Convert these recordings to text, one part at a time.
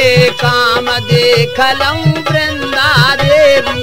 काम देख लऊं वृंदा देवी।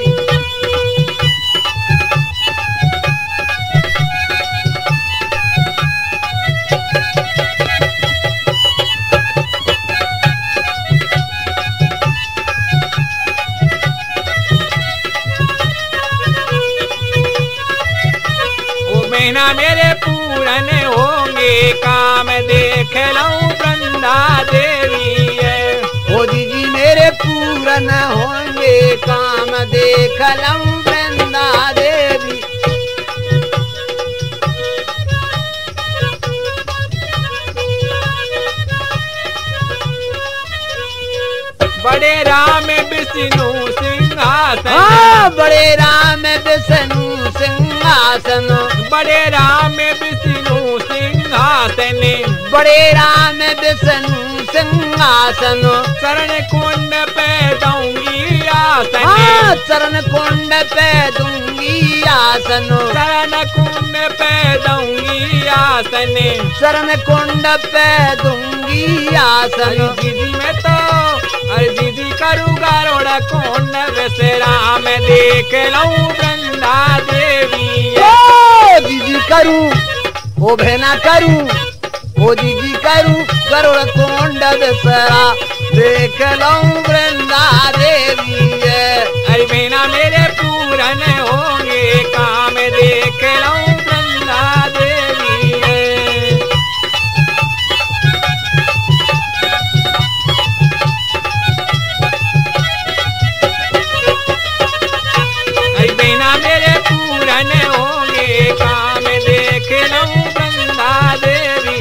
महीना मेरे पूरन होंगे काम देख लऊं वृंदा देवी है। ओ जी मेरे पूरन होंगे काम देख लऊं वृंदा देवी। बड़े राम विष्णु सिंहासन, बड़े राम विष्णु सिंहासन, बड़े राम विष्णु सिंहासन, बड़े राम विष्णु सिंहासन। शरण कुंड पे दूंगी आसन, चरण कुंड पे दूंगी आसन, शरण कुंड पे दूंगी आसन, शरण कुंड पे दूंगी आसन। दीदी में तो अरे दीदी करूँ गरोड़ कुंड राम देख लऊं वृंदा देवी। ओ दीदी करूं ओ भेना करूं, ओ दीदी करूं गरुड़ कुंड विसरा देख लऊं वृंदा देवी। अरे बिना मेरे पूरन होंगे काम देख लऊं वृंदा देवी। अरे बिना मेरे पूरन होंगे काम देख लऊं वृंदा देवी।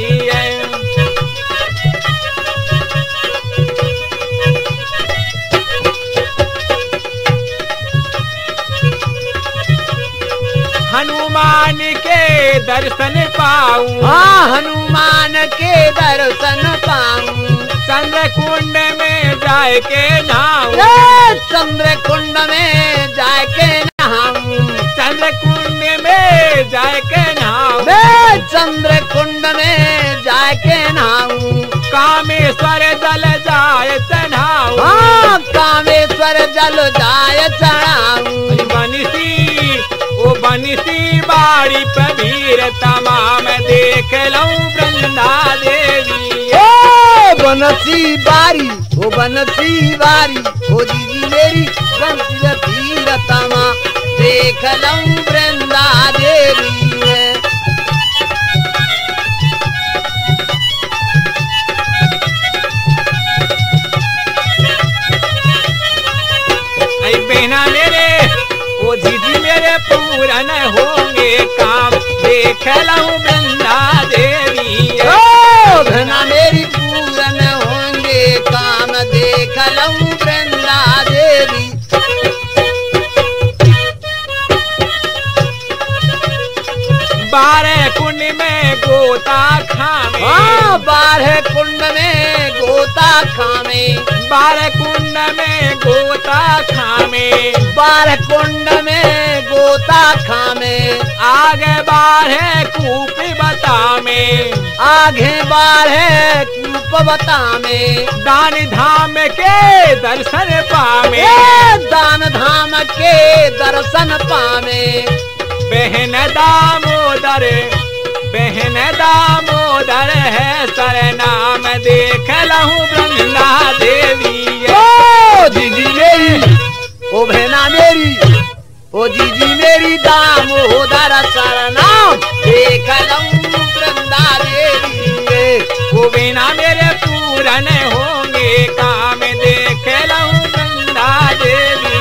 हनुमान के दर्शन पाऊं, हनुमान के दर्शन पाऊं, चंद्र कुंड में जाए के नहाऊं, चंद्र कुंड में जाए के नहाऊं, चंद्र कुंड में जाए के नहाऊं, चंद्र कुंड में जाए के नहाऊं। कामेश्वर जल जाए चढ़ाऊं, कामेश्वर जल जाए चढ़ाऊं। बनिसी बाड़ी पर भीर तमाम देख लऊं वृंदा देवी। ओ बनसी बारी, ओ बनसी बारी, ओ दीदी मेरी बंसी भीर तमा देख लऊं वृंदा देवी। बिना मेरे ओ दीदी मेरे पूरन होंगे काम देख लऊं वृंदा देवी। ओ बिना मेरी पूरन होंगे काम देख लऊं वृंदा देवी। बारह कुंड में गोता खामे, बारह कुंड में गोता खामे, बारह कुंड में गोता खामे, बारह कुंड में गोता खामे। आगे बारह कूप बतामे, आगे बारह कूप बतामे। दान धाम के दर्शन पामे, दान धाम के दर्शन पामे। बहन दामोदर, बहन दामोदर है सरनाम देख लऊं वृंदा देवी। ओ दीदी मेरी, ओ बहना मेरी, ओ दीदी मेरी दामोदर सरनाम देख लऊं वृंदा देवी। वो बिना मेरे पूरन होंगे काम देख लऊं वृंदा देवी।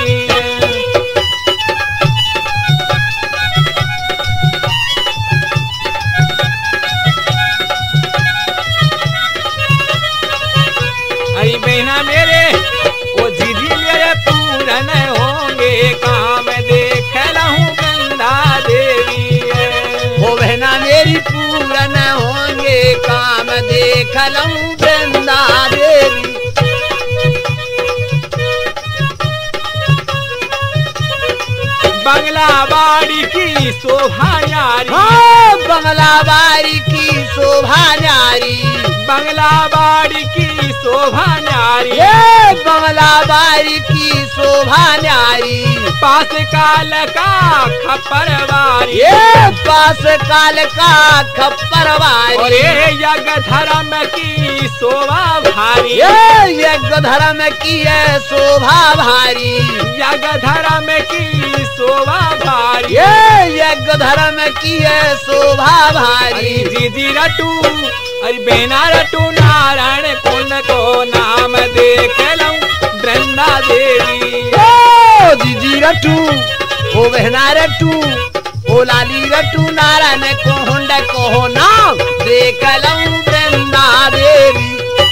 अरे बिना मेरे वो दीदी मेरे पूरन होंगे काम देख लऊं वृंदा देवी। ओ बहना मेरी पूरन होंगे काम देख लऊं वृंदा देवी। बंगला बाड़ी की शोभा न्यारी, हाँ बंगला बारी की शोभा न्यारी, बंगला बाड़ी की शोभा न्यारी, ये बंगला बारी की शोभा न्यारी, पास काल का खपरवारी, ये पास काल का खप्परवारी, और ये यज्ञ धर्म की शोभा भारी, ये यज्ञ धर्म की है शोभा भारी, यज्ञ धर्म की शोभा भारी, ये यज्ञ धर्म की है शोभा अरे भारी। जीजी रटू, अरे बेना रटू नारायण कुंड को नाम देख लूं वृंदा देवी। ओ जीजी रटू, ओ बहना रटू, ओ लाली रटू, नारायण को हुंड को नाम देख लूं वृंदा देवी।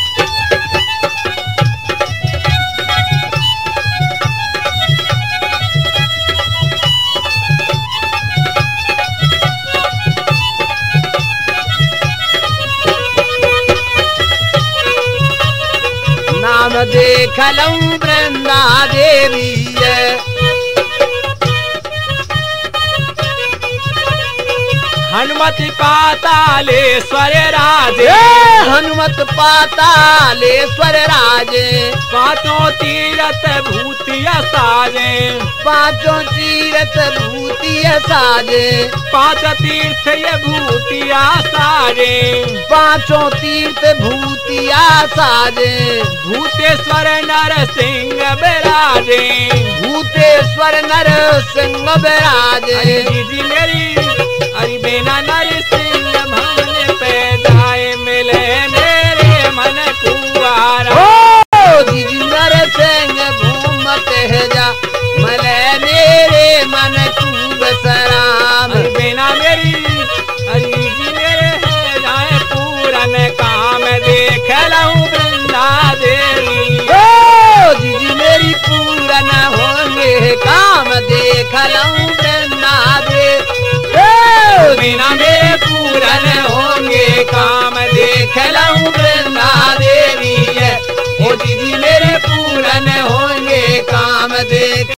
नाम देख लूं वृंदा देवी। हनुमति पातालेश्वर राजे, हे हनुमत पातालेश्वर राजे, पांचों तीरथ भूतिया साजे, पांचों तीरथ भूतिया साजे, पांच तीर्थ ये भूतिया साजे, पांचों तीर्थ भूतिया साजे, भूतेश्वर नरसिंह बिराजे। भूतेश्वर नर सिंह अरे विराजे। दीदी मेरी, अरे बेना नरसिंह भवन पे जाए मिले मेरे मन कुआरा। ओ दीदी नर सिंह घूमते जा मले मेरे मन खूब सराम। अरे बेना मेरी, अरे दीदी मेरे है जाए पूरन काम देख लूं वृंदा देवी। ओ दीदी मेरी पूरन होंगे काम देख लूं वृंदा देवी। बिना मेरे पूरन होंगे काम देख लूं वृंदा देवी। ओ दीदी मेरे पूरन होंगे काम देख